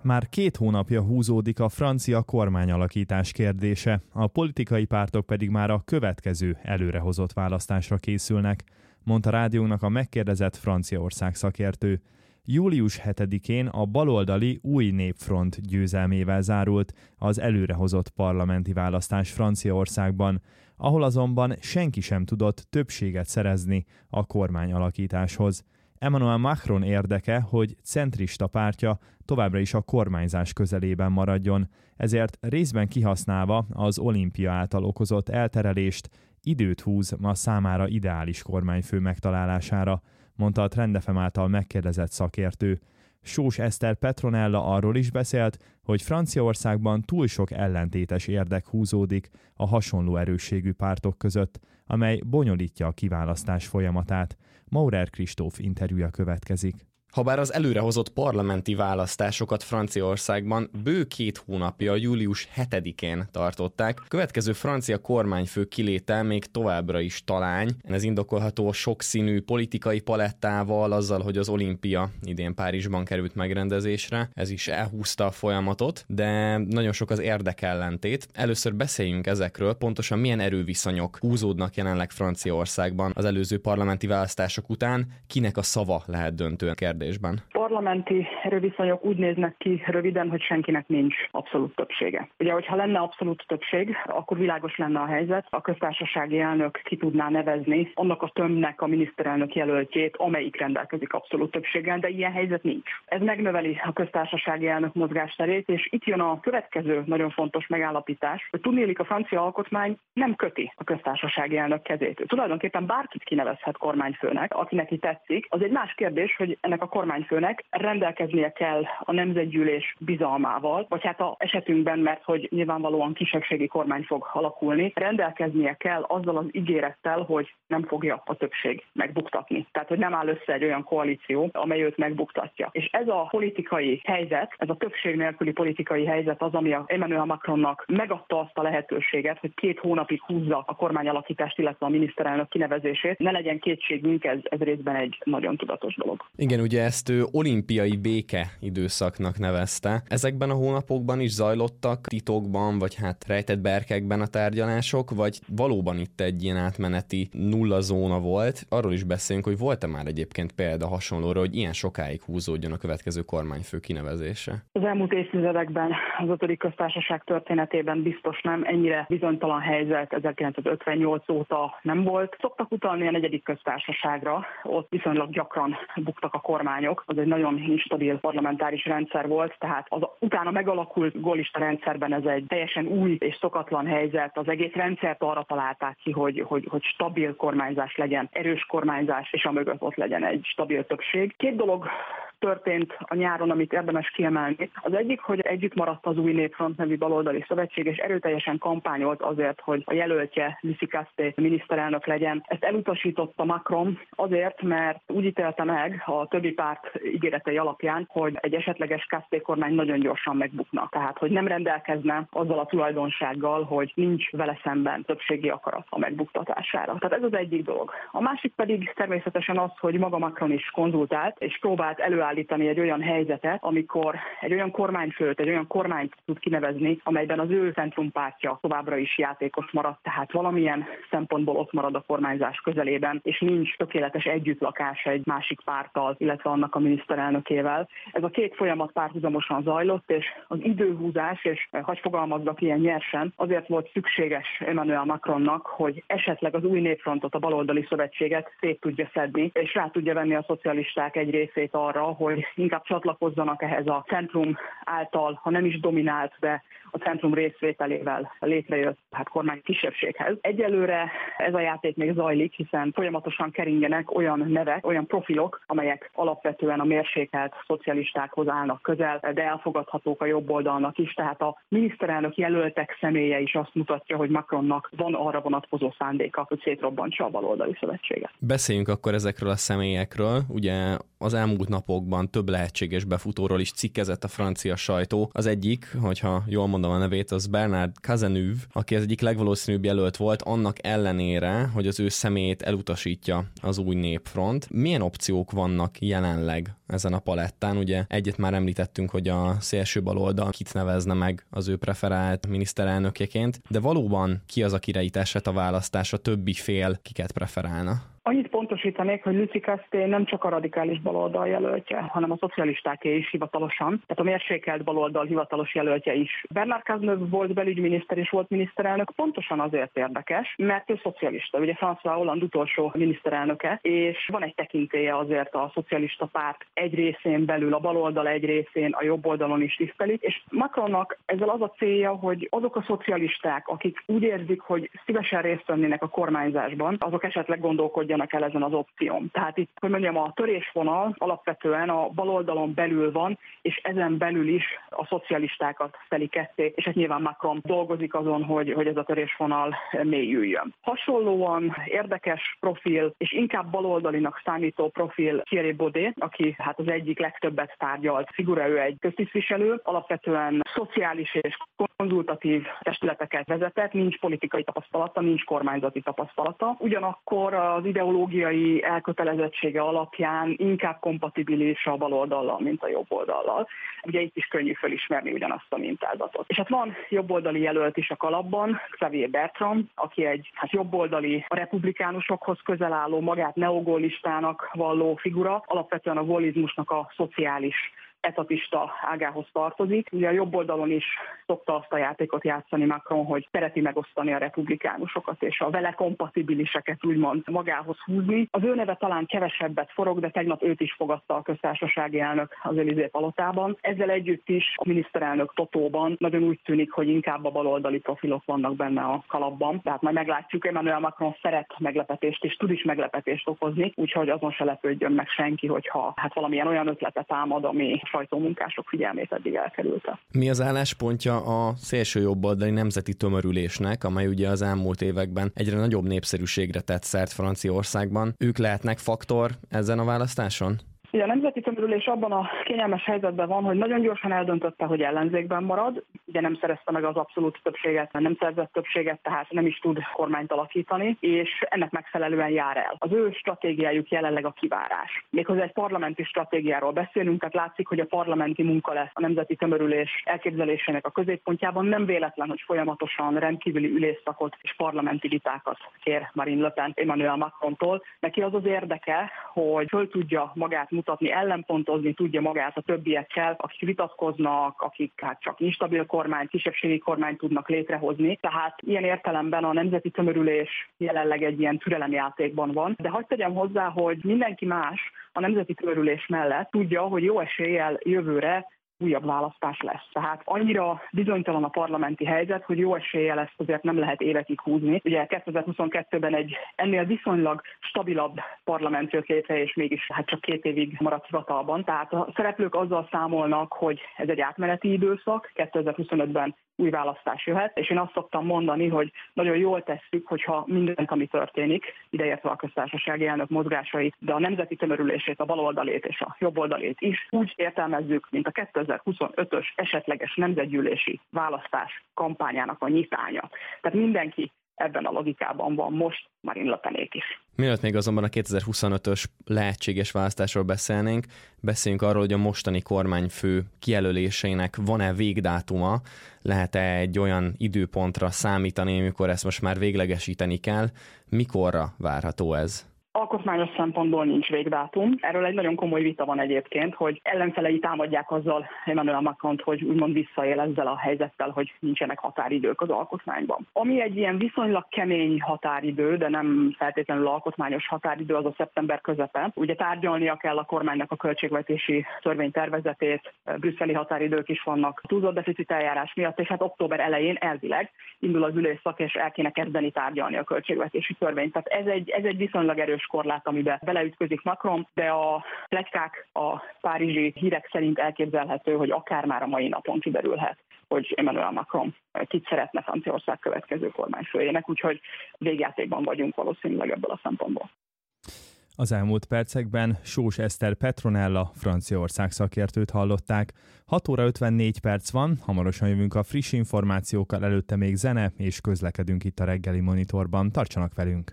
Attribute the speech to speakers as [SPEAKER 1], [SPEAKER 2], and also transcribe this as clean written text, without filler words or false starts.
[SPEAKER 1] Már 2 hónapja húzódik a francia kormányalakítás kérdése, a politikai pártok pedig már a következő előrehozott választásra készülnek, mondta rádiónak a megkérdezett Franciaország szakértő. Július 7-én a baloldali Új Népfront győzelmével zárult az előrehozott parlamenti választás Franciaországban, ahol azonban senki sem tudott többséget szerezni a kormányalakításhoz. Emmanuel Macron érdeke, hogy centrista pártja továbbra is a kormányzás közelében maradjon, ezért részben kihasználva az olimpia által okozott elterelést időt húz a számára ideális kormányfő megtalálására, mondta a Trend FM által megkérdezett szakértő. Sós Eszter Petronella arról is beszélt, hogy Franciaországban túl sok ellentétes érdek húzódik a hasonló erősségű pártok között, amely bonyolítja a kiválasztás folyamatát. Maurer Kristóf interjúja következik.
[SPEAKER 2] Habár az előrehozott parlamenti választásokat Franciaországban bő 2 hónapja, július 7-én tartották, következő francia kormányfő kiléte még továbbra is talány. Ez indokolható a sokszínű politikai palettával, azzal, hogy az olimpia idén Párizsban került megrendezésre. Ez is elhúzta a folyamatot, de nagyon sok az érdekellentét. Először beszéljünk ezekről, pontosan milyen erőviszonyok húzódnak jelenleg Franciaországban az előző parlamenti választások után, kinek a szava lehet döntő kérdésben.
[SPEAKER 3] Parlamenti erőviszonyok úgy néznek ki röviden, hogy senkinek nincs abszolút többsége. Ugye, hogyha lenne abszolút többség, akkor világos lenne a helyzet, a köztársasági elnök ki tudná nevezni annak a tömbnek a miniszterelnök jelöltjét, amelyik rendelkezik abszolút többséggel, de ilyen helyzet nincs. Ez megnöveli a köztársasági elnök mozgásterét, és itt jön a következő nagyon fontos megállapítás, hogy tudniillik a francia alkotmány nem köti a köztársasági elnök kezét. Tulajdonképpen bárkit kinevezhet kormányfőnek, aki neki tetszik. Az egy más kérdés, hogy ennek a kormányfőnek rendelkeznie kell a nemzetgyűlés bizalmával, vagy hát a esetünkben, mert hogy nyilvánvalóan kisebbségi kormány fog alakulni, rendelkeznie kell azzal az ígérettel, hogy nem fogja a többség megbuktatni. Tehát, hogy nem áll össze egy olyan koalíció, amely őt megbuktatja. És ez a politikai helyzet, ez a többség nélküli politikai helyzet az, ami Emmanuel Macronnak megadta azt a lehetőséget, hogy 2 hónapig húzza a kormányalakítást, illetve a miniszterelnök kinevezését. Ne legyen kétségünk, ez részben egy nagyon tudatos dolog.
[SPEAKER 2] Igen, ugye ezt ő olimpiai béke időszaknak nevezte. Ezekben a hónapokban is zajlottak titokban, vagy hát rejtett berkekben a tárgyalások, vagy valóban itt egy ilyen átmeneti nulla zóna volt. Arról is beszélünk, hogy volt-e már egyébként példa hasonlóra, hogy ilyen sokáig húzódjon a következő kormányfő kinevezése?
[SPEAKER 3] Az elmúlt évtizedekben az 5. köztársaság történetében biztos nem, ennyire bizonytalan helyzet 1958 óta nem volt. Szoktak utalni a 4. köztársaságra, ott viszonylag gyakran buktak a kormányok, az egy nagyon instabil parlamentáris rendszer volt, tehát az utána megalakult gólista rendszerben ez egy teljesen új és szokatlan helyzet. Az egész rendszert arra találták ki, hogy stabil kormányzás legyen, erős kormányzás, és amögött ott legyen egy stabil többség. 2 dolog történt a nyáron, amit érdemes kiemelni. Az egyik, hogy együtt maradt az Új Népfront nevű baloldali szövetség, és erőteljesen kampányolt azért, hogy a jelöltje Lucie Casté miniszterelnök legyen. Ezt elutasította Macron azért, mert úgy ítélte meg a többi párt ígéretei alapján, hogy egy esetleges Casté kormány nagyon gyorsan megbukna. Tehát, hogy nem rendelkezne azzal a tulajdonsággal, hogy nincs vele szemben többségi akarat a megbuktatására. Tehát ez az egyik dolog. A másik pedig természetesen az, hogy maga Macron is konzultált, és próbált előállítani egy olyan helyzetet, amikor egy olyan kormányfőt, egy olyan kormányt tud kinevezni, amelyben az ő centrumpártja továbbra is játékos marad, tehát valamilyen szempontból ott marad a kormányzás közelében, és nincs tökéletes együttlakás egy másik párttal, illetve annak a miniszterelnökével. Ez a 2 folyamat párhuzamosan zajlott, és az időhúzás, és hadd fogalmazzak ilyen nyersen, azért volt szükséges Emmanuel Macronnak, hogy esetleg az Új Népfrontot, a baloldali szövetséget szét tudja szedni, és rá tudja venni a szocialisták egy részét arra, hogy inkább csatlakozzanak ehhez a centrum által, ha nem is dominált, de a centrum részvételével létrejött kormány kisebbséghez. Egyelőre ez a játék még zajlik, hiszen folyamatosan keringenek olyan nevek, olyan profilok, amelyek alapvetően a mérsékelt szocialistákhoz állnak közel, de elfogadhatók a jobb oldalnak is. Tehát a miniszterelnök jelöltek személye is azt mutatja, hogy Macronnak van arra vonatkozó szándéka, hogy szétrobbantsa a baloldali szövetséget.
[SPEAKER 2] Beszéljünk akkor ezekről a személyekről. Ugye az elmúlt napokban napokban több lehetséges befutóról is cikkezett a francia sajtó. Az egyik, hogyha jól mondom a nevét, az Bernard Cazeneuve, aki az egyik legvalószínűbb jelölt volt, annak ellenére, hogy az ő személyét elutasítja az új népfront. Milyen opciók vannak jelenleg ezen a palettán? Ugye egyet már említettünk, hogy a szélső baloldal kit nevezne meg az ő preferált miniszterelnökeként, de valóban ki az, akire itt esett a választás, a többi fél kiket preferálna?
[SPEAKER 3] Annyit pontosítanék, hogy Lucie Casté nem csak a radikális baloldal jelöltje, hanem a szocialistáké is hivatalosan, tehát a mérsékelt baloldal hivatalos jelöltje is. Bernard Cazeneuve volt belügyminiszter és volt miniszterelnök, pontosan azért érdekes, mert ő szocialista, ugye François Hollande utolsó miniszterelnöke, és van egy tekintélye azért a szocialista párt egy részén belül, a baloldal egy részén, a jobb oldalon is tisztelik, és Macronnak ezzel az a célja, hogy azok a szocialisták, akik úgy érzik, hogy szívesen részt vennének a kormányzásban, azok esetleg gondolkodjanak el ezen az opción. Tehát itt, hogy mondjam, a törésvonal alapvetően a baloldalon belül van, és ezen belül is a szocialistákat szeli ketté, és hát nyilván Macron dolgozik azon, hogy ez a törésvonal mélyüljön. Hasonlóan érdekes profil, és inkább baloldalinak számító profil Thierry Baudet, aki hát az egyik legtöbbet tárgyalt figura, ő egy köztisztviselő, alapvetően szociális és konzultatív testületeket vezetett, nincs politikai tapasztalata, nincs kormányzati tapasztalata. Ugyanakkor az ideológiai elkötelezettsége alapján inkább kompatibilis a baloldallal, mint a jobboldallal. Ugye itt is könnyű felismerni ugyanazt a mintázatot. És hát van jobboldali jelölt is a kalapban, Xavier Bertrand, aki egy jobboldali, a republikánusokhoz közel álló, magát neogallistának valló figura, alapvetően a gaullizmusnak a szociális etatista ágához tartozik. Ugye a jobb oldalon is szokta azt a játékot játszani Macron, hogy szereti megosztani a republikánusokat, és a vele kompatibiliseket úgymond magához húzni. Az ő neve talán kevesebbet forog, de tegnap őt is fogadta a köztársasági elnök az Élysée palotában. Ezzel együtt is a miniszterelnök totóban nagyon úgy tűnik, hogy inkább a baloldali profilok vannak benne a kalapban. Tehát majd meglátjuk, Emmanuel Macron szeret meglepetést, és tud is meglepetést okozni, úgyhogy azon se lepődjön meg senki, hogyha valamilyen olyan ötletet támad, ami sajtómunkások figyelmét eddig elkerülte.
[SPEAKER 2] Mi az álláspontja a szélsőjobboldali nemzeti tömörülésnek, amely ugye az elmúlt években egyre nagyobb népszerűségre tett szert Franciaországban? Ők lehetnek faktor ezen a választáson?
[SPEAKER 3] Ugye a nemzeti tömörülés abban a kényelmes helyzetben van, hogy nagyon gyorsan eldöntötte, hogy ellenzékben marad, ugye nem szerezte meg az abszolút többséget, nem szerzett többséget, tehát nem is tud kormányt alakítani, és ennek megfelelően jár el. Az ő stratégiájuk jelenleg a kivárás. Méghozzá egy parlamenti stratégiáról beszélünk, tehát látszik, hogy a parlamenti munka lesz a nemzeti tömörülés elképzelésének a középpontjában. Nem véletlen, hogy folyamatosan rendkívüli ülésszakot és parlamenti vitákat kér Marine Le Pen Emmanuel Macrontól. Neki az az érdeke, hogy föl tudja magát mutatni, ellenpontozni tudja magát a többiekkel, akik vitatkoznak, akik hát csak instabil kormány, kisebbségi kormányt tudnak létrehozni. Tehát ilyen értelemben a nemzeti tömörülés jelenleg egy ilyen türelemjátékban van. De hadd tegyem hozzá, hogy mindenki más a nemzeti tömörülés mellett tudja, hogy jó eséllyel jövőre újabb választás lesz. Tehát annyira bizonytalan a parlamenti helyzet, hogy jó eséllyel ezt azért nem lehet évekig húzni. Ugye 2022-ben egy ennél viszonylag stabilabb parlament jött létre, és mégis hát csak 2 évig maradt hivatalban. Tehát a szereplők azzal számolnak, hogy ez egy átmeneti időszak, 2025-ben új választás jöhet, és én azt szoktam mondani, hogy nagyon jól tesszük, hogyha mindent, ami történik, ideértve a köztársasági elnök mozgásait, de a nemzeti tömörülését, a baloldalét és a jobboldalét is úgy értelmezzük, mint a 2025-ös esetleges nemzetgyűlési választás kampányának a nyitánya. Tehát mindenki ebben a logikában van most, Marine Le Penék is.
[SPEAKER 2] Mielőtt még azonban a 2025-ös lehetséges választásról beszéljünk arról, hogy a mostani kormányfő kijelölésének van-e végdátuma, lehet-e egy olyan időpontra számítani, amikor ezt most már véglegesíteni kell, mikorra várható ez?
[SPEAKER 3] Alkotmányos szempontból nincs végdátum. Erről egy nagyon komoly vita van egyébként, hogy ellenfelei támadják azzal Emmanuel Macront, hogy úgymond visszaél ezzel a helyzettel, hogy nincsenek határidők az alkotmányban. Ami egy ilyen viszonylag kemény határidő, de nem feltétlenül alkotmányos határidő, az a szeptember közepe. Ugye tárgyalnia kell a kormánynak a költségvetési törvénytervezetét, brüsszeli határidők is vannak túlzott deficit eljárás miatt, és hát október elején elvileg indul az ülésszak, és el kéne kezdeni tárgyalni a költségvetési törvényt. Tehát ez egy viszonylag erős korlát, amiben beleütközik Macron, de a pletykák, a párizsi hírek szerint elképzelhető, hogy akár már a mai napon kiderülhet, hogy Emmanuel Macron kit szeretne Franciaország következő kormányfőjének, úgyhogy végjátékban vagyunk valószínűleg ebből a szempontból.
[SPEAKER 1] Az elmúlt percekben Sós Eszter Petronella, Franciaország szakértőt hallották. 6 óra 54 perc van, hamarosan jövünk a friss információkkal, előtte még zene, és közlekedünk itt a reggeli monitorban. Tartsanak velünk!